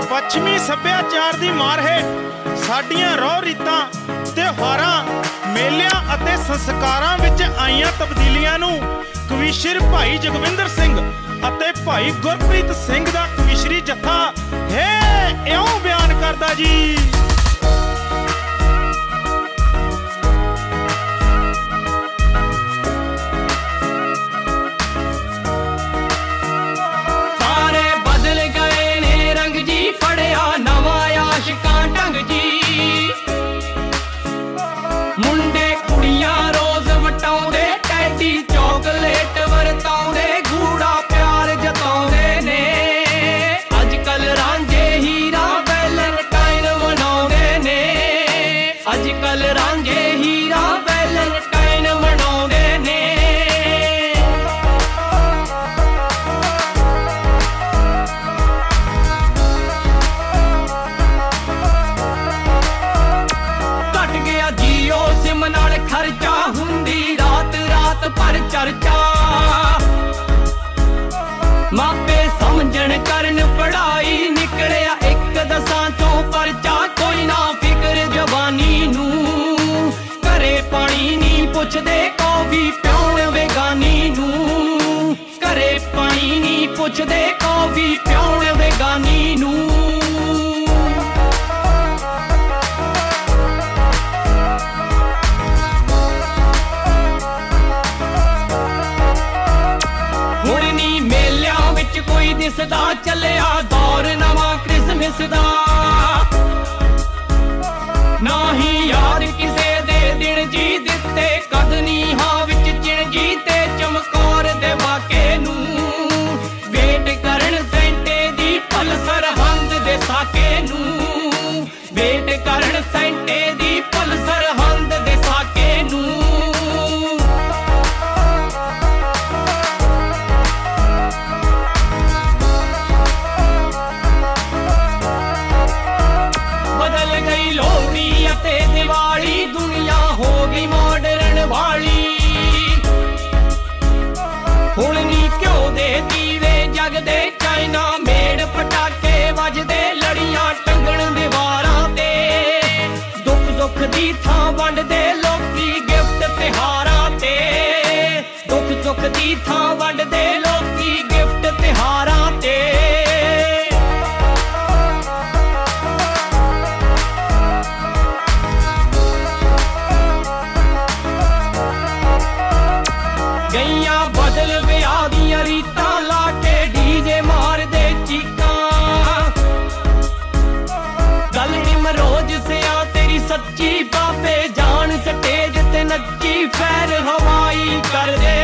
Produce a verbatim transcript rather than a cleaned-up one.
ਪੱਛਮੀ ਸੱਭਿਆਚਾਰ ਦੀ ਮਾਰ ਹੇਠ ਸਾਡੀਆਂ ਰਹੁ ਰੀਤਾਂ, ਤਿਉਹਾਰਾਂ, ਮੇਲਿਆਂ ਅਤੇ ਸੰਸਕਾਰਾਂ ਵਿੱਚ ਆਈਆਂ ਤਬਦੀਲੀਆਂ ਨੂੰ ਕਵੀਸ਼ਰ ਭਾਈ ਜਗਵਿੰਦਰ ਸਿੰਘ ਅਤੇ ਭਾਈ ਗੁਰਪ੍ਰੀਤ ਸਿੰਘ ਦਾ ਕਵੀਸ਼ਰੀ ਜੱਥਾ ਹੈ ਇਉਂ ਬਿਆਨ ਕਰਦਾ ਜੀ। ਫੜਿਆ ਨਵਾਂ ਆਸ਼ਿਕਾਂ ਢੰਗ ਜੀ, ਮੁੰਡੇ ਕੁੜੀਆਂ ਰੋਜ਼ ਵਟਾਉਂਦੇ, ਟੈਡੀ ਚੌਕਲੇਟ ਵਰਤਾਉਂਦੇ, ਗੂੜਾ ਪਿਆਰ ਜਤਾਉਂਦੇ ਨੇ। ਅੱਜ ਕੱਲ ਰਾਂਝੇ ਹੀਰਾ ਵੈਲੈਂਟਾਈਨ ਮਨਾਉਂਦੇ ਨੇ, ਅੱਜ ਕੱਲ ਰਾਂਝੇ ਹੀਰਾ ਵੈਲੈਂਟਾਈਨ ਮਨਾਉਂਦੇ ਨੇ। ਸਿਮ ਨਾਲ ਖਰਚਾ ਹੁੰਦੀ ਰਾਤ ਰਾਤ ਪਰ ਚਰਚਾ, ਮਾਪੇ ਸਮਝਣ ਕਰਨ ਪੜ੍ਹਾਈ, ਨਿਕਲਿਆ ਇੱਕ ਦਸਾਂ ਚੋਂ ਪਰਚਾ। ਕੋਈ ਨਾ ਫਿਕਰ ਜਵਾਨੀ ਨੂੰ, ਘਰੇ ਪਾਣੀ ਨਹੀਂ ਪੁੱਛਦੇ, ਕੌਫੀ ਪਿਉਣ ਵੇਗਾਨੀ ਨੂੰ। ਘਰੇ ਪਾਣੀ ਨਹੀਂ ਪੁੱਛਦੇ, ਕੌਫੀ ਪਿਉਣ ਵੇਗਾਨੀ ਨੂੰ। ਕੋਈ ਦਿਸਦਾ ਚੱਲਿਆ ਦੌਰ ਨਵਾਂ ਕ੍ਰਿਸਮਿਸ ਦਾ, ਨਾ ਹੀ ਯਾਰ ਕਿਸੇ ਦੇ ਦਿਨ ਜੀ ਦਿੱਤੇ, ਕਦਨੀ ਹਾਂ ਵਿੱਚ ਚਿਣ ਜੀ ਤੇ ਚਮਕੌਰ ਦੇ ਵਾਕੇ ਨੂੰ। ਵੇਟ ਕਰਨ ਸੈਂਟੇ ਦੀ ਪਲਸਰ ਹੰਦ ਦੇ ਸਾਕੇ ਨੂੰ, ਵੇਟ ਕਰਨ ਸੈਂਟੇ ਦੀ ਪਲਸਰ ਹੰਦ ਦੇ ਸਾਕੇ ਨੂੰ। ਲੋਹੜੀ ਅਤੇ ਦੀਵਾਲੀ ਦੁਨੀਆ ਹੋ ਗਈ ਮਾਡਰਨ ਵਾਲੀ, ਹੁਣ ਨੀ ਘਿਓ ਦੇ ਦੀਵੇ ਜਗਦੇ, ਚਾਈਨਾ ਮੇੜ ਪਟਾਕੇ ਵੱਜਦੇ, ਲੜੀਆਂ ਟੰਗਣ ਦੀਵਾਰਾਂ ਤੇ। ਦੁੱਖ ਦੁੱਖ ਦੀ ਥਾਂ ਵੰਡਦੇ ਲੋਕੀ ਗਿਫਟ ਤਿਉਹਾਰਾਂ ਤੇ, ਦੁੱਖ ਦੁੱਖ ਦੀ ਥਾਂ ਵੰਡਦੇ ਲੋਕੀ ਗਿਫਟ ਤਿਉਹਾਰਾਂ ਤੇ। ਗਈਆਂ ਬਦਲ ਵਿਆਹ ਦੀਆਂ ਰੀਤਾਂ, ਲਾ ਕੇ ਡੀਜੇ ਮਾਰਦੇ ਚੀਕਾਂ। ਗੱਲ ਇਮਰੋਜ਼ ਸਿਆ ਤੇਰੀ ਸੱਚੀ, ਬਾਬੇ ਜਾਨ ਸਟੇਜ ਤੇ ਨੱਚੀ, ਫੈਰ ਹਵਾਈ ਕਰਦੇ